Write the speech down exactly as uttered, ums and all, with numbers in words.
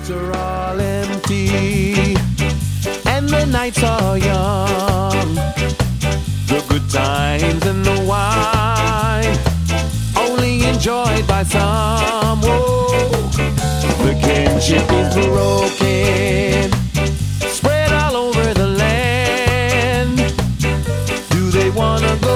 are all empty and the nights are young. The good times and the wine only enjoyed by some. Whoa. The kinship is broken, spread all over the land. Do they wanna go